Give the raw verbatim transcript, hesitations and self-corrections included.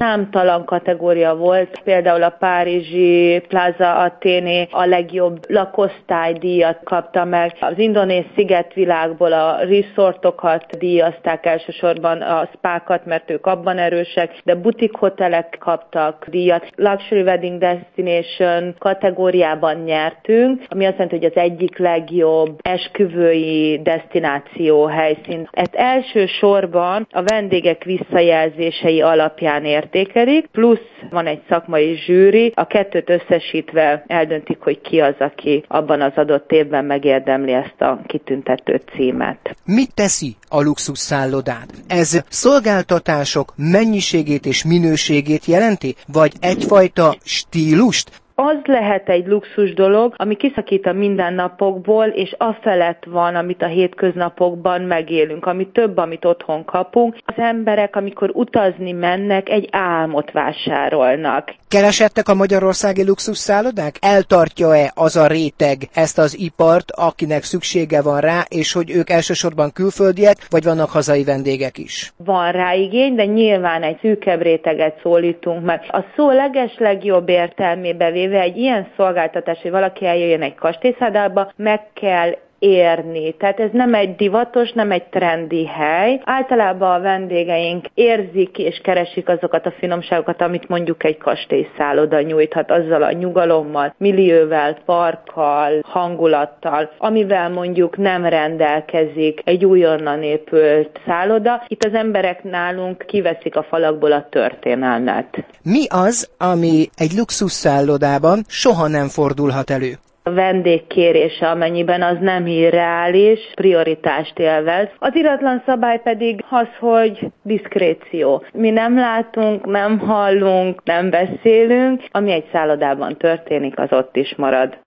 számtalan kategória volt, például a párizsi Plaza Athéné a legjobb lakosztálydíjat kapta meg, az indonéz szigetvilágból a resortokat díjazták, elsősorban a spákat, mert ők abban erősek, de butik hotelek kaptak díjat. Luxury Wedding Destination kategóriában nyertünk, ami azt jelenti, hogy az egyik legjobb esküvői desztináció helyszín. Ezt elsősorban a vendégek visszajelzései alapján értékelik, plusz van egy szakmai zsűri, a kettőt összesítve eldöntik, hogy ki az, aki abban az adott évben megérdemli ezt a kitüntető címet. Mit teszi a luxuszállodát? Ez szolgáltatások mennyiségét és minőségét jelenti, vagy egyfajta stílust? Az lehet egy luxus dolog, ami kiszakít a mindennapokból, és afelett van, amit a hétköznapokban megélünk, ami több, amit otthon kapunk. Az emberek, amikor utazni mennek, egy álmot vásárolnak. Keresettek a magyarországi luxusszállodák? Eltartja-e az a réteg ezt az ipart, akinek szüksége van rá, és hogy ők elsősorban külföldiek, vagy vannak hazai vendégek is? Van rá igény, de nyilván egy szűkebb réteget szólítunk meg. A szó legeslegjobb értelmébe véve egy ilyen szolgáltatás, hogy valaki eljöjjön egy kastélyszállodába, meg kell érni. Tehát ez nem egy divatos, nem egy trendi hely. Általában a vendégeink érzik és keresik azokat a finomságokat, amit mondjuk egy kastélyszálloda nyújthat, azzal a nyugalommal, millióvel, parkkal, hangulattal, amivel mondjuk nem rendelkezik egy újonnan épült szálloda. Itt az emberek nálunk kiveszik a falakból a történelmet. Mi az, ami egy luxusszállodában soha nem fordulhat elő? A vendég kérése, amennyiben az nem irreális, prioritást élvez. Az iratlan szabály pedig az, hogy diszkréció. Mi nem látunk, nem hallunk, nem beszélünk, ami egy szállodában történik, az ott is marad.